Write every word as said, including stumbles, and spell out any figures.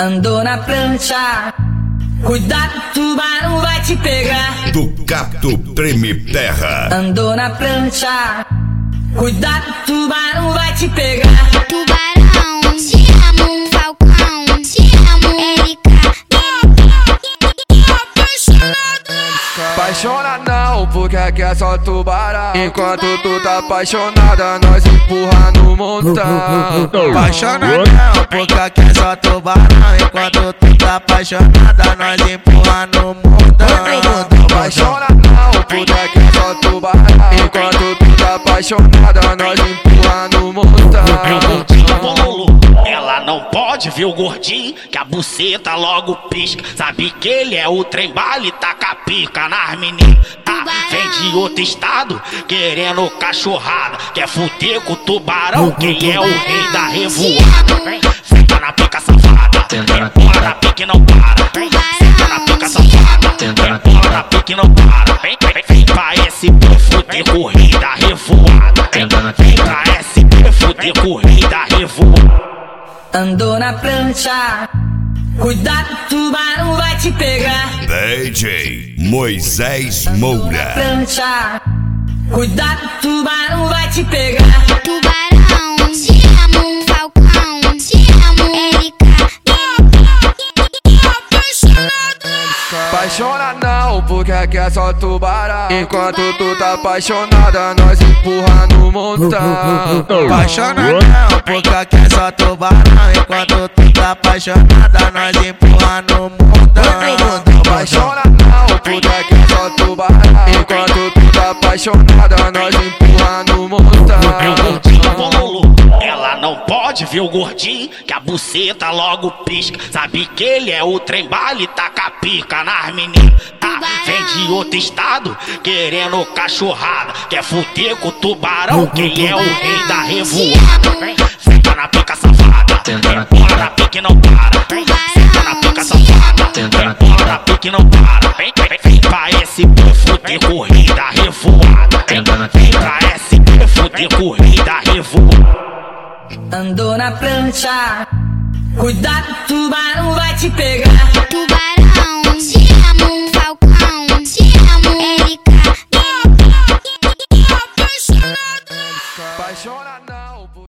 Andou na prancha, cuidado, tubarão vai te pegar. Do Cato Treme Terra. Andou na prancha, cuidado, tubarão vai te pegar. Tubarão, te amo, Falcão, te amo, Erika. Apaixona não, porque aqui é só tubarão. Enquanto tu tá apaixonada, nós empurra no montão. Apaixona não, porque aqui é só tubarão. Enquanto tu tá apaixonada, nós empurra no montão. Apaixona não, porque aqui é só tubarão. Enquanto tu tá apaixonada, nós empurra no montão. Ela não pode ver o gordinho, que a buceta logo pisca. Sabe que ele é o trem bala e taca pica nas meninas. Vem de outro estado, querendo cachorrada. Quer fuder com o tubarão, quem é o rei da revoada. Senta na pica safada, bola na pica e não para. Senta na pica safada, bola na pica e não para. Vem, vem, vem pra S P fuder com o rei da revoada. Vem pra S P fuder com o rei da revoada. Andou na prancha, cuidado, tubarão vai te pegar. D J Moisés Andou na Moura. prancha, cuidado, tubarão vai te pegar. Tubarão, te amo, Falcão, te amo, Erika. Apaixona não, porque aqui é só tubarão. Enquanto tu tá apaixonada, nós empurra no montão. Apaixona não, porque aqui é só tubarão. Enquanto tu tá apaixonada, nós empurra no montão. Apaixona não, porque aqui é só tubarão. Enquanto tu tá apaixonada, nós empurra no montão. Ela não pode ver o gordinho, que a buceta logo pisca. Sabe que ele é o trem bala e taca pica nas meninas. Vem de outro estado, querendo cachorrada. Quer fuder com o tubarão, quem é o rei da revoada. Senta na pica safada, bola na pica e não para. Senta na pica safada, bola na pica e não para. Vem, vem, vem pra S P fuder com o rei da revoada. Vem pra S P fuder com o rei da revoada. Andou na prancha, cuidado, tubarão vai te pegar.